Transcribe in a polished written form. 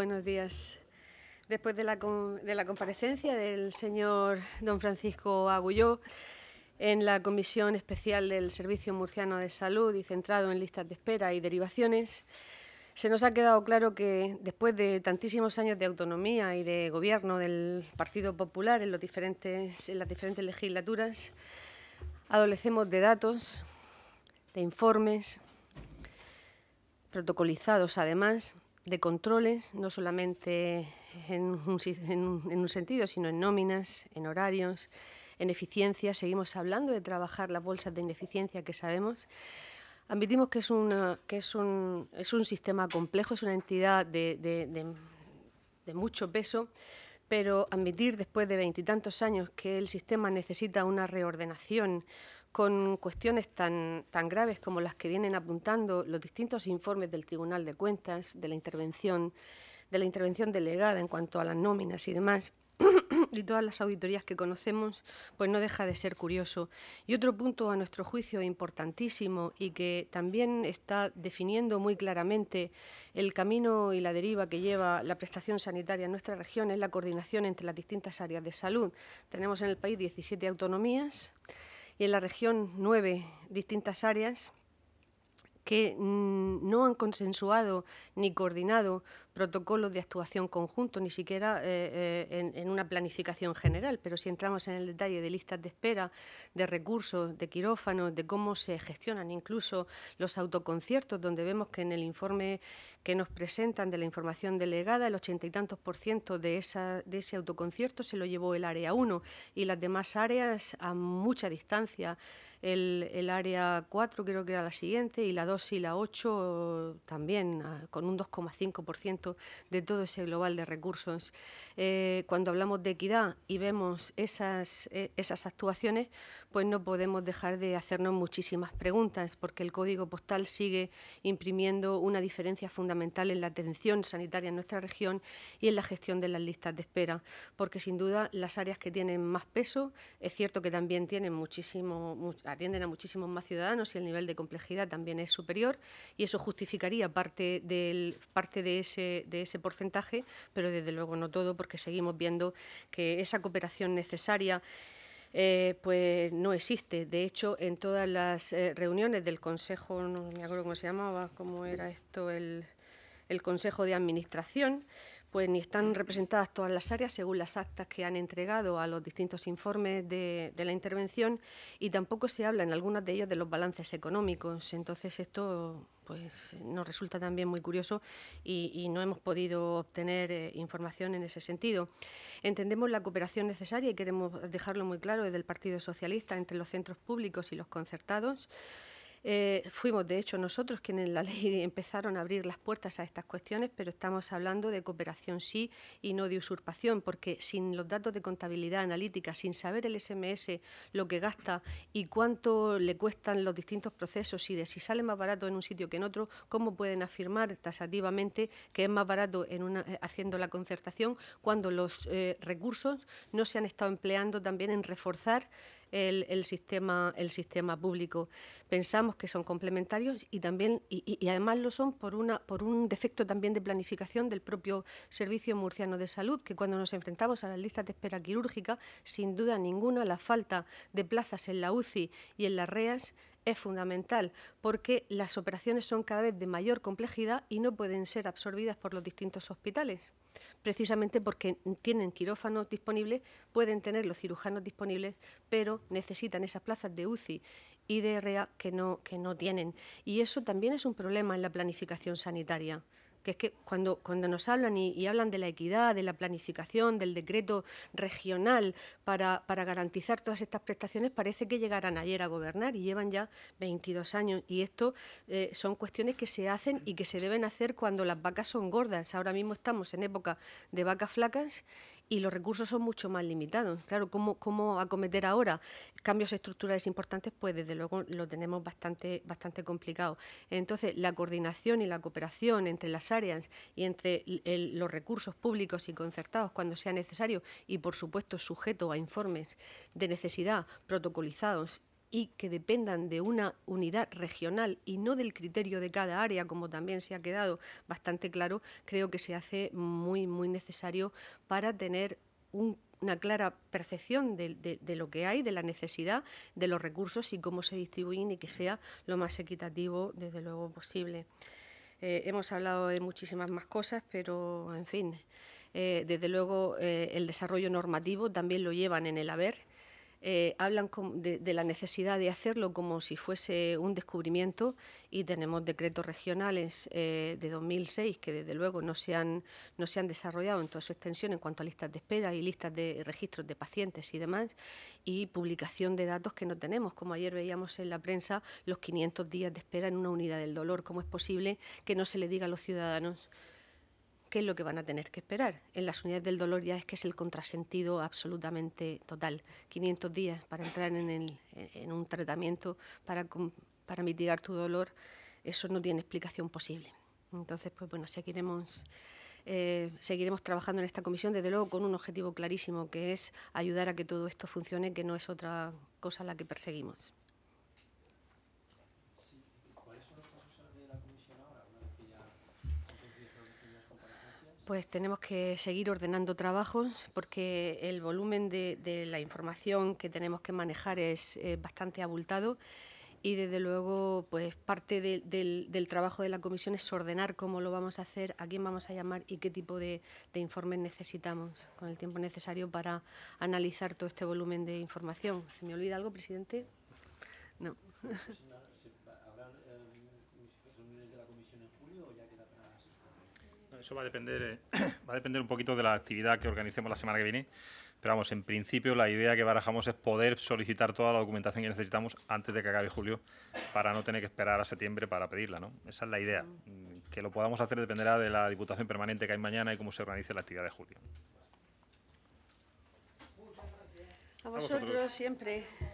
buenos días. Después de la comparecencia del señor don Francisco Agulló en la Comisión Especial del Servicio Murciano de Salud y centrado en listas de espera y derivaciones, se nos ha quedado claro que después de tantísimos años de autonomía y de gobierno del Partido Popular en las diferentes legislaturas, adolecemos de datos, de informes, protocolizados además, de controles, no solamente en un sentido, sino en nóminas, en horarios, en eficiencia. Seguimos hablando de trabajar las bolsas de ineficiencia que sabemos. Admitimos que es un sistema complejo, es una entidad de mucho peso, pero admitir después de 20 y tantos años que el sistema necesita una reordenación con cuestiones tan graves como las que vienen apuntando los distintos informes del Tribunal de Cuentas, de la intervención delegada en cuanto a las nóminas y demás, y todas las auditorías que conocemos, pues no deja de ser curioso. Y otro punto, a nuestro juicio, importantísimo y que también está definiendo muy claramente el camino y la deriva que lleva la prestación sanitaria en nuestra región es la coordinación entre las distintas áreas de salud. Tenemos en el país 17 autonomías y en la región 9 distintas áreas que no han consensuado ni coordinado protocolos de actuación conjunto, ni siquiera en una planificación general. Pero si entramos en el detalle de listas de espera, de recursos, de quirófanos, de cómo se gestionan incluso los autoconciertos, donde vemos que en el informe que nos presentan de la información delegada, el 80 y tantos % de ese autoconcierto se lo llevó el área 1 y las demás áreas a mucha distancia. El área 4 creo que era la siguiente y la 2 y la 8 también, con un 2,5% de todo ese global de recursos. Cuando hablamos de equidad y vemos esas actuaciones, pues no podemos dejar de hacernos muchísimas preguntas, porque el código postal sigue imprimiendo una diferencia fundamental en la atención sanitaria en nuestra región y en la gestión de las listas de espera, porque sin duda las áreas que tienen más peso, es cierto que también atienden a muchísimos más ciudadanos y el nivel de complejidad también es superior y eso justificaría parte de ese porcentaje, pero desde luego no todo, porque seguimos viendo que esa cooperación necesaria pues no existe. De hecho, en todas las reuniones del Consejo, no me acuerdo cómo se llamaba, cómo era esto, el Consejo de Administración, pues ni están representadas todas las áreas según las actas que han entregado a los distintos informes de la intervención y tampoco se habla en algunos de ellos de los balances económicos. Entonces esto pues nos resulta también muy curioso y no hemos podido obtener información en ese sentido. Entendemos la cooperación necesaria y queremos dejarlo muy claro desde el Partido Socialista entre los centros públicos y los concertados. Fuimos, de hecho, nosotros quienes en la ley empezaron a abrir las puertas a estas cuestiones, pero estamos hablando de cooperación sí y no de usurpación, porque sin los datos de contabilidad analítica, sin saber el SMS lo que gasta y cuánto le cuestan los distintos procesos y de si sale más barato en un sitio que en otro, ¿cómo pueden afirmar tasativamente que es más barato haciendo la concertación cuando los recursos no se han estado empleando también en reforzar el sistema público? Pensamos que son complementarios y además lo son por un defecto también de planificación del propio Servicio Murciano de Salud, que cuando nos enfrentamos a las listas de espera quirúrgica, sin duda ninguna, la falta de plazas en la UCI y en las REAS es fundamental, porque las operaciones son cada vez de mayor complejidad y no pueden ser absorbidas por los distintos hospitales, precisamente porque tienen quirófanos disponibles, pueden tener los cirujanos disponibles, pero necesitan esas plazas de UCI y de REA que no tienen. Y eso también es un problema en la planificación sanitaria, que es que cuando nos hablan y hablan de la equidad, de la planificación, del decreto regional para garantizar todas estas prestaciones, parece que llegaran ayer a gobernar y llevan ya 22 años. Y esto son cuestiones que se hacen y que se deben hacer cuando las vacas son gordas. Ahora mismo estamos en época de vacas flacas y los recursos son mucho más limitados. Claro, ¿cómo acometer ahora cambios estructurales importantes? Pues desde luego lo tenemos bastante complicado. Entonces, la coordinación y la cooperación entre las áreas y entre los recursos públicos y concertados cuando sea necesario y, por supuesto, sujeto a informes de necesidad protocolizados y que dependan de una unidad regional y no del criterio de cada área, como también se ha quedado bastante claro, creo que se hace muy, muy necesario para tener una clara percepción de lo que hay, de la necesidad, de los recursos y cómo se distribuyen y que sea lo más equitativo, desde luego, posible. Hemos hablado de muchísimas más cosas, pero, en fin, desde luego el desarrollo normativo también lo llevan en el haber. Hablan de la necesidad de hacerlo como si fuese un descubrimiento y tenemos decretos regionales de 2006 que desde luego no se han desarrollado en toda su extensión en cuanto a listas de espera y listas de registros de pacientes y demás, y publicación de datos que no tenemos, como ayer veíamos en la prensa los 500 días de espera en una unidad del dolor. ¿Cómo es posible que no se le diga a los ciudadanos qué es lo que van a tener que esperar? En las unidades del dolor ya es que es el contrasentido absolutamente total. 500 días para entrar en un tratamiento para mitigar tu dolor, eso no tiene explicación posible. Entonces, pues bueno, seguiremos trabajando en esta comisión, desde luego con un objetivo clarísimo, que es ayudar a que todo esto funcione, que no es otra cosa la que perseguimos. Pues tenemos que seguir ordenando trabajos porque el volumen de la información que tenemos que manejar es bastante abultado y desde luego pues parte del trabajo de la comisión es ordenar cómo lo vamos a hacer, a quién vamos a llamar y qué tipo de informes necesitamos con el tiempo necesario para analizar todo este volumen de información. ¿Se me olvida algo, presidente? No. Eso va a depender un poquito de la actividad que organicemos la semana que viene, pero vamos, en principio la idea que barajamos es poder solicitar toda la documentación que necesitamos antes de que acabe julio para no tener que esperar a septiembre para pedirla, ¿no? Esa es la idea. Que lo podamos hacer dependerá de la Diputación Permanente que hay mañana y cómo se organice la actividad de julio. A vosotros siempre.